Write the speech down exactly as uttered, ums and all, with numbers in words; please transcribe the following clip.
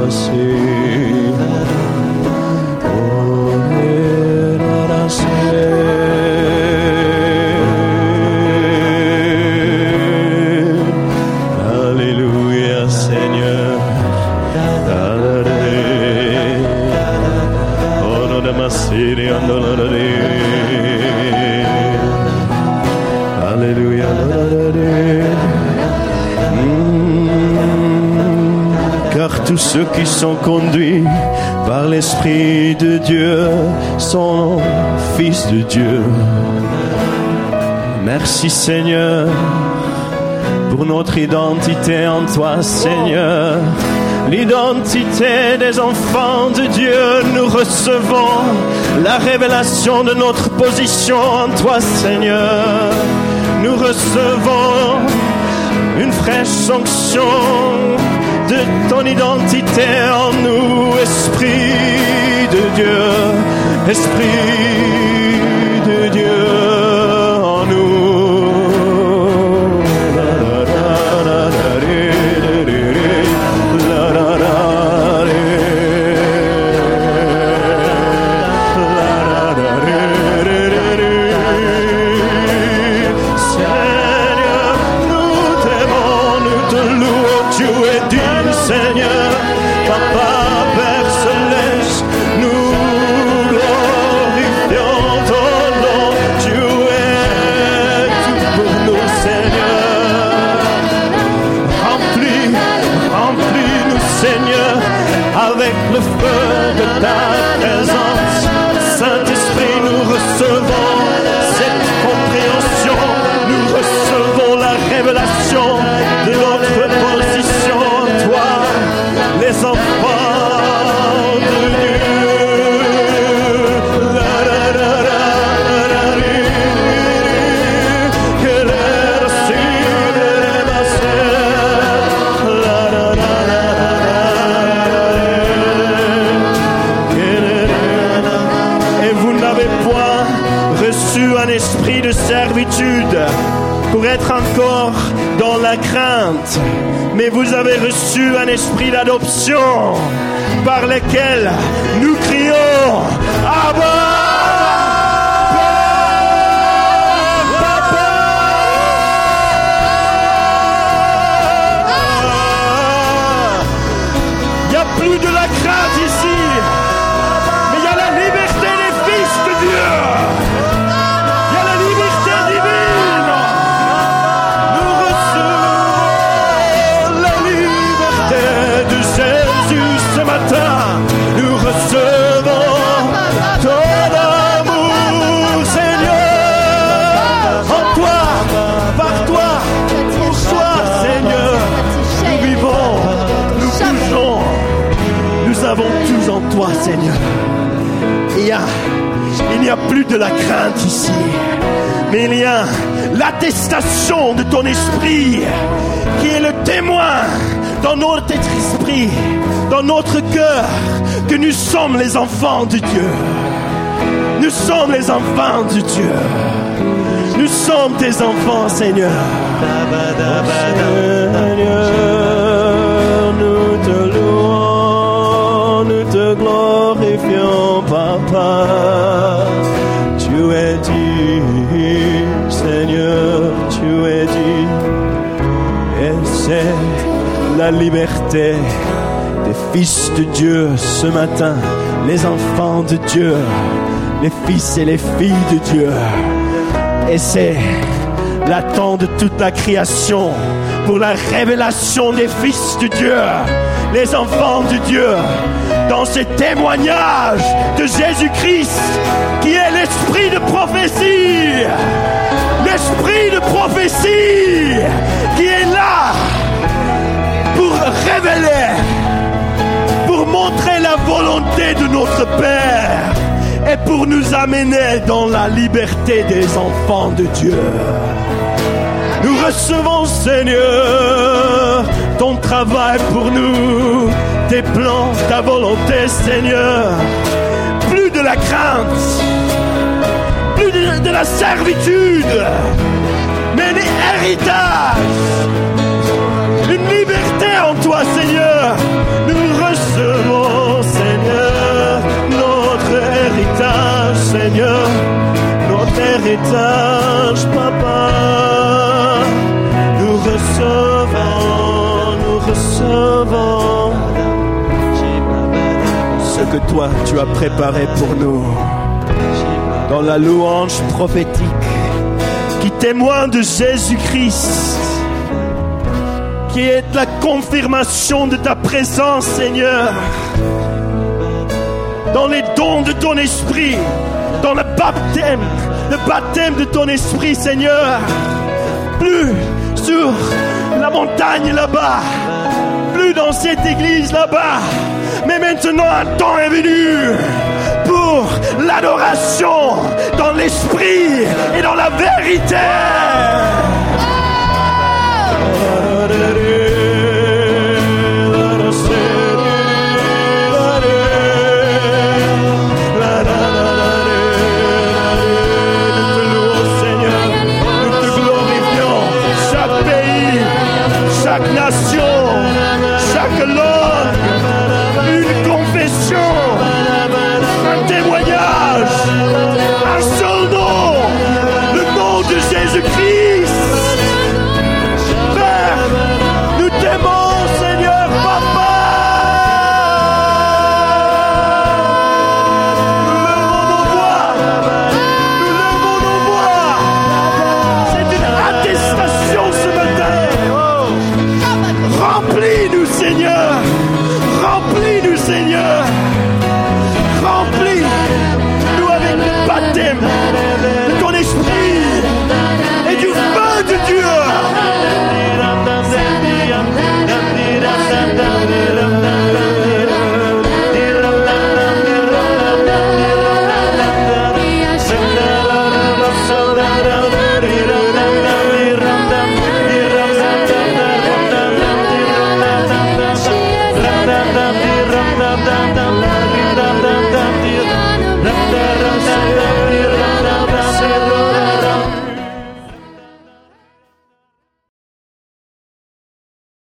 Alléluia Seigneur. Alléluia. Car tous ceux qui sont conduits par l'Esprit de Dieu sont fils de Dieu. Merci Seigneur pour notre identité en toi Seigneur. L'identité des enfants de Dieu, nous recevons la révélation de notre position en toi Seigneur. Nous recevons une fraîche onction de ton identité en nous, Esprit de Dieu, Esprit de Dieu en nous. Seigneur, Papa, Père Céleste, nous glorifions ton nom. Tu es tout pour nous, Seigneur. Remplis, remplis-nous, Seigneur, avec le feu de ta présence. Saint-Esprit, nous recevons cette compréhension. Nous recevons la révélation de notre position en toi. Les enfants de Dieu. La, la, la, la, la, la, que l'air s'il est massé. La, la, la, la, la, et vous n'avez point reçu un esprit de servitude pour être encore dans la crainte, mais vous avez reçu un esprit d'adoption par lequel nous crions Abba, Papa. Il n'y a plus de la crainte ici, mais il y a la liberté des fils de Dieu. Il y a la liberté divine. Nous recevons la liberté de Jésus ce matin. Nous recevons ton amour, Seigneur. En toi, par toi, pour toi, Seigneur. Nous vivons, nous bougeons. Nous avons tout en toi, Seigneur. Il y a, il n'y a plus de la crainte ici, mais il y a l'attestation de ton esprit qui est le témoin dans notre esprit, dans notre cœur, que nous sommes les enfants de Dieu. Nous sommes les enfants de Dieu. Nous sommes tes enfants, Seigneur. Seigneur, nous te louons, nous te glorifions, Papa. Tu es dit, Seigneur, tu es dit. Et c'est la liberté des fils de Dieu ce matin, les enfants de Dieu, les fils et les filles de Dieu. Et c'est l'attente de toute la création pour la révélation des fils de Dieu, les enfants de Dieu, dans ce témoignage de Jésus-Christ qui est l'esprit de prophétie, l'esprit de prophétie qui est là pour révéler, pour montrer la volonté de notre Père et pour nous amener dans la liberté des enfants de Dieu. Nous recevons, Seigneur, ton travail pour nous, tes plans, ta volonté, Seigneur. Plus de la crainte, plus de, de la servitude, mais un héritage, une liberté en toi, Seigneur. Nous recevons louange, Papa. Nous recevons, nous recevons ce que toi tu as préparé pour nous dans la louange prophétique qui témoigne de Jésus-Christ, qui est la confirmation de ta présence, Seigneur, dans les dons de ton esprit, dans le baptême, le baptême de ton esprit, Seigneur. Plus sur la montagne là-bas, plus dans cette église là-bas, mais maintenant un temps est venu pour l'adoration dans l'esprit et dans la vérité.